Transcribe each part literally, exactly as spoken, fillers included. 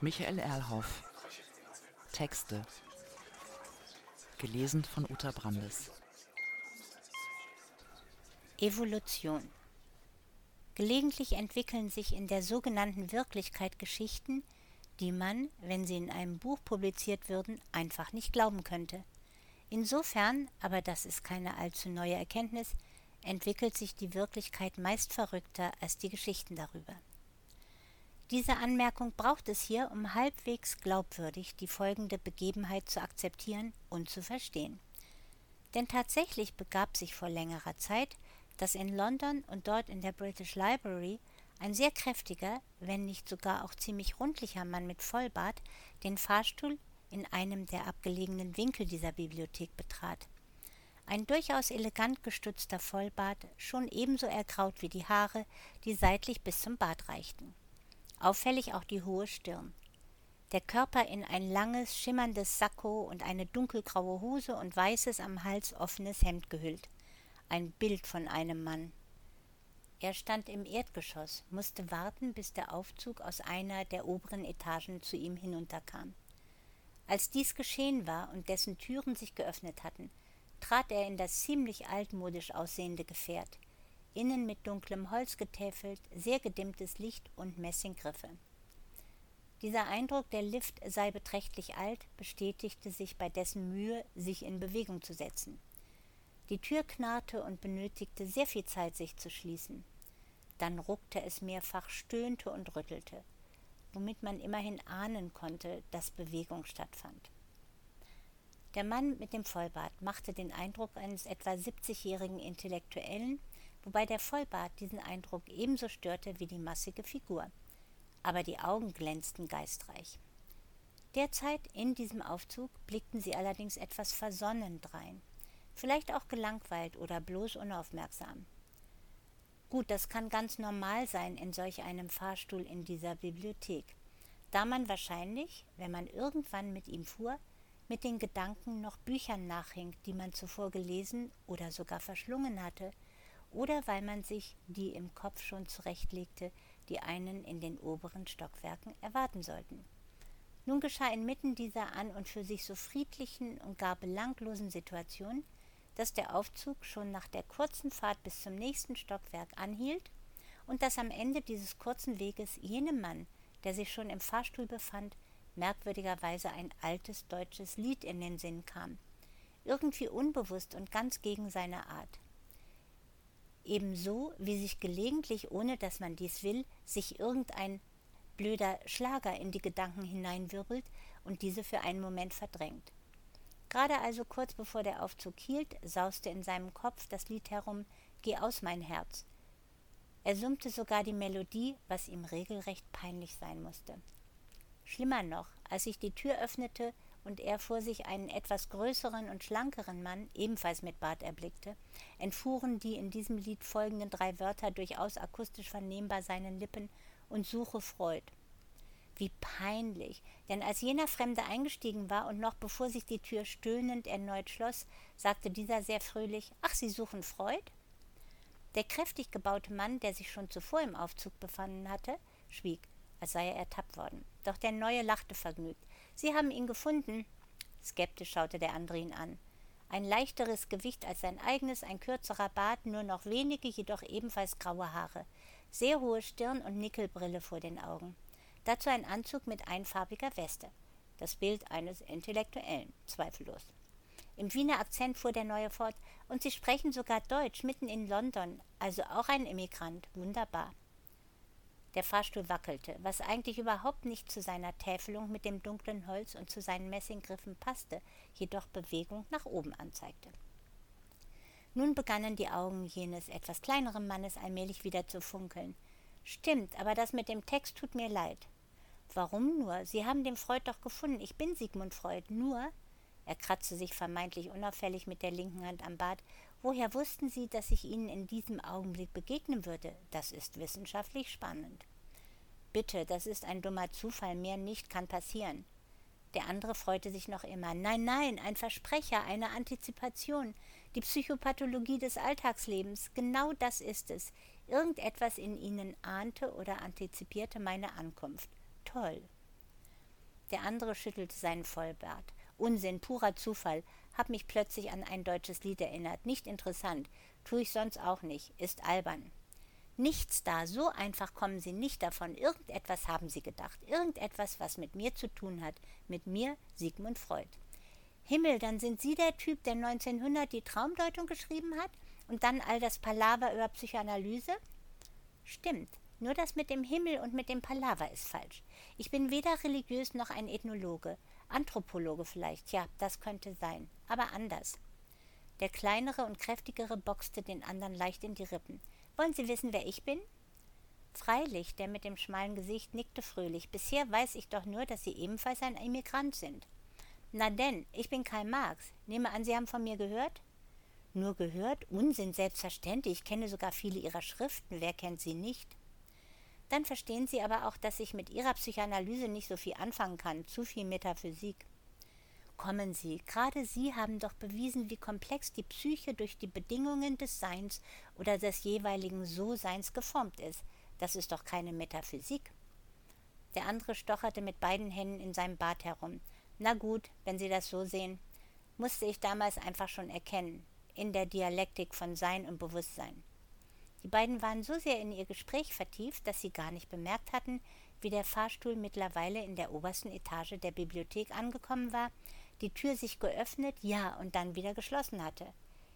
Michael Erlhoff. Texte. Gelesen von Uta Brandes. Evolution. Gelegentlich entwickeln sich in der sogenannten Wirklichkeit Geschichten, die man, wenn sie in einem Buch publiziert würden, einfach nicht glauben könnte. Insofern, aber das ist keine allzu neue Erkenntnis, entwickelt sich die Wirklichkeit meist verrückter als die Geschichten darüber. Diese Anmerkung braucht es hier, um halbwegs glaubwürdig die folgende Begebenheit zu akzeptieren und zu verstehen. Denn tatsächlich begab sich vor längerer Zeit, dass in London und dort in der British Library ein sehr kräftiger, wenn nicht sogar auch ziemlich rundlicher Mann mit Vollbart den Fahrstuhl in einem der abgelegenen Winkel dieser Bibliothek betrat. Ein durchaus elegant gestutzter Vollbart, schon ebenso ergraut wie die Haare, die seitlich bis zum Bart reichten. Auffällig auch die hohe Stirn. Der Körper in ein langes, schimmerndes Sakko und eine dunkelgraue Hose und weißes, am Hals offenes Hemd gehüllt. Ein Bild von einem Mann. Er stand im Erdgeschoss, musste warten, bis der Aufzug aus einer der oberen Etagen zu ihm hinunterkam. Als dies geschehen war und dessen Türen sich geöffnet hatten, trat er in das ziemlich altmodisch aussehende Gefährt, innen mit dunklem Holz getäfelt, sehr gedimmtes Licht und Messinggriffe. Dieser Eindruck, der Lift sei beträchtlich alt, bestätigte sich bei dessen Mühe, sich in Bewegung zu setzen. Die Tür knarrte und benötigte sehr viel Zeit, sich zu schließen. Dann ruckte es mehrfach, stöhnte und rüttelte, womit man immerhin ahnen konnte, dass Bewegung stattfand. Der Mann mit dem Vollbart machte den Eindruck eines etwa siebzigjährigen Intellektuellen, wobei der Vollbart diesen Eindruck ebenso störte wie die massige Figur. Aber die Augen glänzten geistreich. Derzeit in diesem Aufzug blickten sie allerdings etwas versonnen drein, vielleicht auch gelangweilt oder bloß unaufmerksam. Gut, das kann ganz normal sein in solch einem Fahrstuhl in dieser Bibliothek, da man wahrscheinlich, wenn man irgendwann mit ihm fuhr, mit den Gedanken noch Büchern nachhing, die man zuvor gelesen oder sogar verschlungen hatte, oder weil man sich die im Kopf schon zurechtlegte, die einen in den oberen Stockwerken erwarten sollten. Nun geschah inmitten dieser an und für sich so friedlichen und gar belanglosen Situation, dass der Aufzug schon nach der kurzen Fahrt bis zum nächsten Stockwerk anhielt und dass am Ende dieses kurzen Weges jenem Mann, der sich schon im Fahrstuhl befand, merkwürdigerweise ein altes deutsches Lied in den Sinn kam, irgendwie unbewusst und ganz gegen seine Art. Ebenso wie sich gelegentlich, ohne dass man dies will, sich irgendein blöder Schlager in die Gedanken hineinwirbelt und diese für einen Moment verdrängt. Gerade also kurz bevor der Aufzug hielt, sauste in seinem Kopf das Lied herum, »Geh aus, mein Herz«. Er summte sogar die Melodie, was ihm regelrecht peinlich sein musste. Schlimmer noch, als sich die Tür öffnete und er vor sich einen etwas größeren und schlankeren Mann, ebenfalls mit Bart, erblickte, entfuhren die in diesem Lied folgenden drei Wörter durchaus akustisch vernehmbar seinen Lippen und suche Freud. Wie peinlich, denn als jener Fremde eingestiegen war und noch bevor sich die Tür stöhnend erneut schloss, sagte dieser sehr fröhlich, »Ach, Sie suchen Freud?« Der kräftig gebaute Mann, der sich schon zuvor im Aufzug befanden hatte, schwieg, als sei er ertappt worden. Doch der Neue lachte vergnügt. »Sie haben ihn gefunden?« Skeptisch schaute der andere ihn an. Ein leichteres Gewicht als sein eigenes, ein kürzerer Bart, nur noch wenige, jedoch ebenfalls graue Haare, sehr hohe Stirn und Nickelbrille vor den Augen. Dazu ein Anzug mit einfarbiger Weste. Das Bild eines Intellektuellen, zweifellos. Im Wiener Akzent fuhr der Neue fort, und Sie sprechen sogar Deutsch, mitten in London, also auch ein Immigrant, wunderbar. Der Fahrstuhl wackelte, was eigentlich überhaupt nicht zu seiner Täfelung mit dem dunklen Holz und zu seinen Messinggriffen passte, jedoch Bewegung nach oben anzeigte. Nun begannen die Augen jenes etwas kleineren Mannes allmählich wieder zu funkeln. »Stimmt, aber das mit dem Text tut mir leid.« »Warum nur? Sie haben den Freud doch gefunden. Ich bin Sigmund Freud. Nur...« Er kratzte sich vermeintlich unauffällig mit der linken Hand am Bart. »Woher wussten Sie, dass ich Ihnen in diesem Augenblick begegnen würde? Das ist wissenschaftlich spannend.« »Bitte, das ist ein dummer Zufall. Mehr nicht, kann passieren.« Der andere freute sich noch immer. »Nein, nein, ein Versprecher, eine Antizipation. Die Psychopathologie des Alltagslebens. Genau das ist es. Irgendetwas in Ihnen ahnte oder antizipierte meine Ankunft. Toll.« Der andere schüttelte seinen Vollbart. Unsinn, purer Zufall. Hab mich plötzlich an ein deutsches Lied erinnert. Nicht interessant. Tue ich sonst auch nicht. Ist albern. Nichts da. So einfach kommen sie nicht davon. Irgendetwas haben sie gedacht. Irgendetwas, was mit mir zu tun hat. Mit mir, Sigmund Freud. Himmel, dann sind Sie der Typ, der neunzehnhundert die Traumdeutung geschrieben hat? Und dann all das Palaver über Psychoanalyse? Stimmt. Nur das mit dem Himmel und mit dem Palaver ist falsch. Ich bin weder religiös noch ein Ethnologe. Anthropologe vielleicht, ja, das könnte sein. Aber anders. Der kleinere und kräftigere boxte den anderen leicht in die Rippen. Wollen Sie wissen, wer ich bin? Freilich, der mit dem schmalen Gesicht nickte fröhlich. Bisher weiß ich doch nur, dass Sie ebenfalls ein Immigrant sind. Na denn, ich bin Karl Marx. Nehme an, Sie haben von mir gehört? Nur gehört? Unsinn, selbstverständlich. Ich kenne sogar viele Ihrer Schriften. Wer kennt sie nicht? Dann verstehen Sie aber auch, dass ich mit Ihrer Psychoanalyse nicht so viel anfangen kann. Zu viel Metaphysik. Kommen Sie, gerade Sie haben doch bewiesen, wie komplex die Psyche durch die Bedingungen des Seins oder des jeweiligen So-Seins geformt ist. Das ist doch keine Metaphysik. Der andere stocherte mit beiden Händen in seinem Bart herum. Na gut, wenn Sie das so sehen, musste ich damals einfach schon erkennen, in der Dialektik von Sein und Bewusstsein. Die beiden waren so sehr in ihr Gespräch vertieft, dass sie gar nicht bemerkt hatten, wie der Fahrstuhl mittlerweile in der obersten Etage der Bibliothek angekommen war, die Tür sich geöffnet, ja, und dann wieder geschlossen hatte.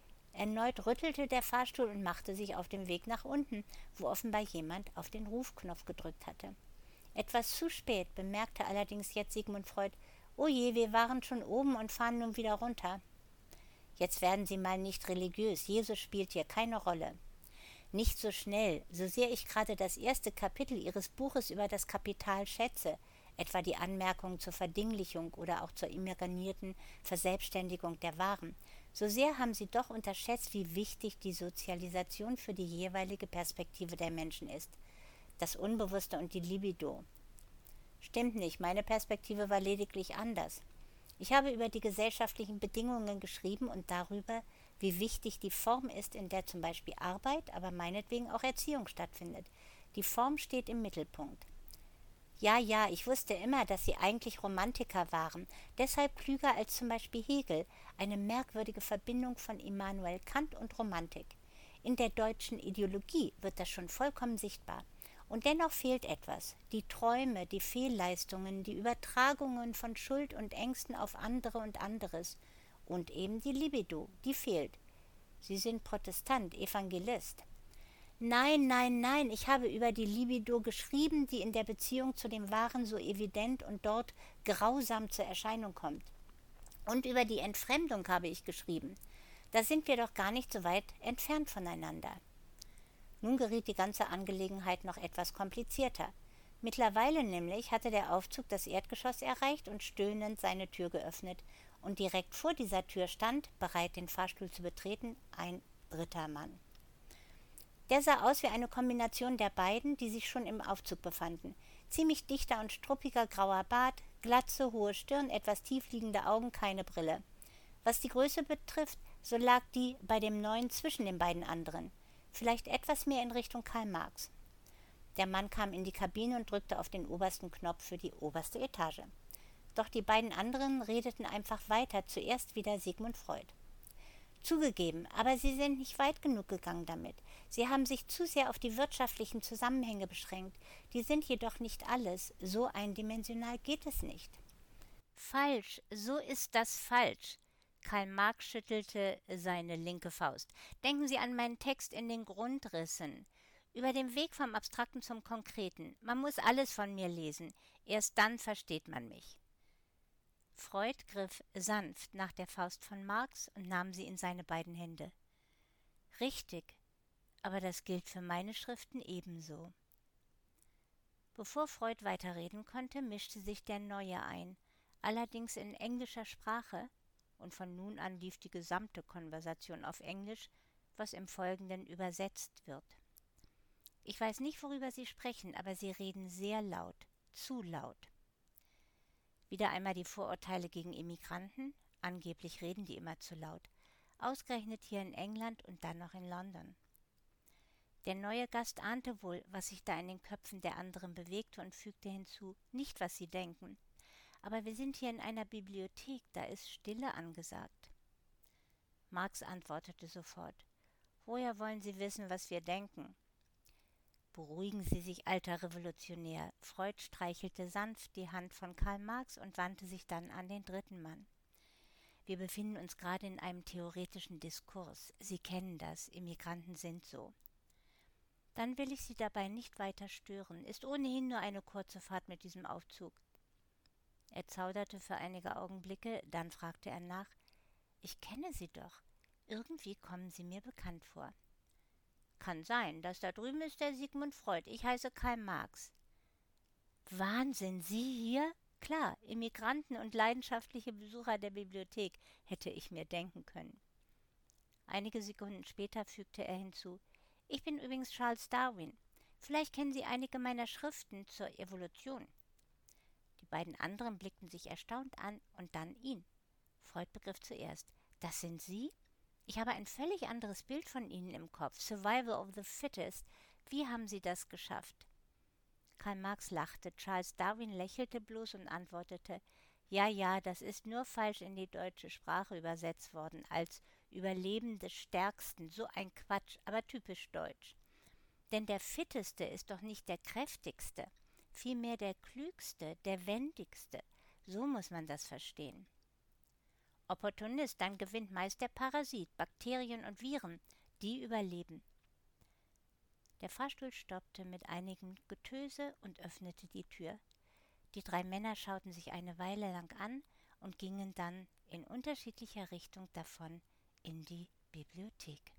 Erneut rüttelte der Fahrstuhl und machte sich auf den Weg nach unten, wo offenbar jemand auf den Rufknopf gedrückt hatte. Etwas zu spät bemerkte allerdings jetzt Sigmund Freud, »Oh je, wir waren schon oben und fahren nun wieder runter.« »Jetzt werden Sie mal nicht religiös, Jesus spielt hier keine Rolle.« »Nicht so schnell, so sehr ich gerade das erste Kapitel Ihres Buches über das Kapital schätze, etwa die Anmerkungen zur Verdinglichung oder auch zur imaginierten Verselbstständigung der Waren, so sehr haben Sie doch unterschätzt, wie wichtig die Sozialisation für die jeweilige Perspektive der Menschen ist, das Unbewusste und die Libido.« »Stimmt nicht, meine Perspektive war lediglich anders. Ich habe über die gesellschaftlichen Bedingungen geschrieben und darüber, wie wichtig die Form ist, in der zum Beispiel Arbeit, aber meinetwegen auch Erziehung stattfindet. Die Form steht im Mittelpunkt. Ja, ja, ich wusste immer, dass Sie eigentlich Romantiker waren, deshalb klüger als zum Beispiel Hegel, eine merkwürdige Verbindung von Immanuel Kant und Romantik. In der deutschen Ideologie wird das schon vollkommen sichtbar. Und dennoch fehlt etwas. Die Träume, die Fehlleistungen, die Übertragungen von Schuld und Ängsten auf andere und anderes. Und eben die Libido, die fehlt. Sie sind Protestant, Evangelist. Nein, nein, nein, ich habe über die Libido geschrieben, die in der Beziehung zu dem Wahren so evident und dort grausam zur Erscheinung kommt. Und über die Entfremdung habe ich geschrieben. Da sind wir doch gar nicht so weit entfernt voneinander. Nun geriet die ganze Angelegenheit noch etwas komplizierter. Mittlerweile nämlich hatte der Aufzug das Erdgeschoss erreicht und stöhnend seine Tür geöffnet, und direkt vor dieser Tür stand, bereit den Fahrstuhl zu betreten, ein dritter Mann. Der sah aus wie eine Kombination der beiden, die sich schon im Aufzug befanden. Ziemlich dichter und struppiger grauer Bart, Glatze, hohe Stirn, etwas tiefliegende Augen, keine Brille. Was die Größe betrifft, so lag die bei dem Neuen zwischen den beiden anderen. Vielleicht etwas mehr in Richtung Karl Marx. Der Mann kam in die Kabine und drückte auf den obersten Knopf für die oberste Etage. Doch die beiden anderen redeten einfach weiter, zuerst wieder Sigmund Freud. Zugegeben, aber sie sind nicht weit genug gegangen damit. Sie haben sich zu sehr auf die wirtschaftlichen Zusammenhänge beschränkt. Die sind jedoch nicht alles. So eindimensional geht es nicht. Falsch, so ist das falsch. Karl Marx schüttelte seine linke Faust. Denken Sie an meinen Text in den Grundrissen. Über den Weg vom Abstrakten zum Konkreten. Man muss alles von mir lesen. Erst dann versteht man mich. Freud griff sanft nach der Faust von Marx und nahm sie in seine beiden Hände. Richtig, aber das gilt für meine Schriften ebenso. Bevor Freud weiterreden konnte, mischte sich der Neue ein, allerdings in englischer Sprache, und von nun an lief die gesamte Konversation auf Englisch, was im Folgenden übersetzt wird. Ich weiß nicht, worüber Sie sprechen, aber Sie reden sehr laut, zu laut. Wieder einmal die Vorurteile gegen Immigranten, angeblich reden die immer zu laut, ausgerechnet hier in England und dann noch in London. Der neue Gast ahnte wohl, was sich da in den Köpfen der anderen bewegte und fügte hinzu, nicht was sie denken. Aber wir sind hier in einer Bibliothek, da ist Stille angesagt. Marx antwortete sofort: Woher wollen Sie wissen, was wir denken? Beruhigen Sie sich, alter Revolutionär. Freud streichelte sanft die Hand von Karl Marx und wandte sich dann an den dritten Mann. Wir befinden uns gerade in einem theoretischen Diskurs. Sie kennen das, Immigranten sind so. Dann will ich Sie dabei nicht weiter stören. Ist ohnehin nur eine kurze Fahrt mit diesem Aufzug. Er zauderte für einige Augenblicke, dann fragte er nach: Ich kenne Sie doch. Irgendwie kommen Sie mir bekannt vor. Kann sein, das da drüben ist der Sigmund Freud. Ich heiße Karl Marx. Wahnsinn, Sie hier? Klar, Immigranten und leidenschaftliche Besucher der Bibliothek, hätte ich mir denken können. Einige Sekunden später fügte er hinzu: Ich bin übrigens Charles Darwin. Vielleicht kennen Sie einige meiner Schriften zur Evolution. Die beiden anderen blickten sich erstaunt an und dann ihn. Freud begriff zuerst: Das sind Sie? Ich habe ein völlig anderes Bild von Ihnen im Kopf. Survival of the Fittest. Wie haben Sie das geschafft? Karl Marx lachte. Charles Darwin lächelte bloß und antwortete: Ja, ja, das ist nur falsch in die deutsche Sprache übersetzt worden, als Überleben des Stärksten. So ein Quatsch, aber typisch deutsch. Denn der Fitteste ist doch nicht der Kräftigste, vielmehr der Klügste, der Wendigste. So muss man das verstehen. Opportunist, dann gewinnt meist der Parasit, Bakterien und Viren, die überleben. Der Fahrstuhl stoppte mit einigem Getöse und öffnete die Tür. Die drei Männer schauten sich eine Weile lang an und gingen dann in unterschiedlicher Richtung davon in die Bibliothek.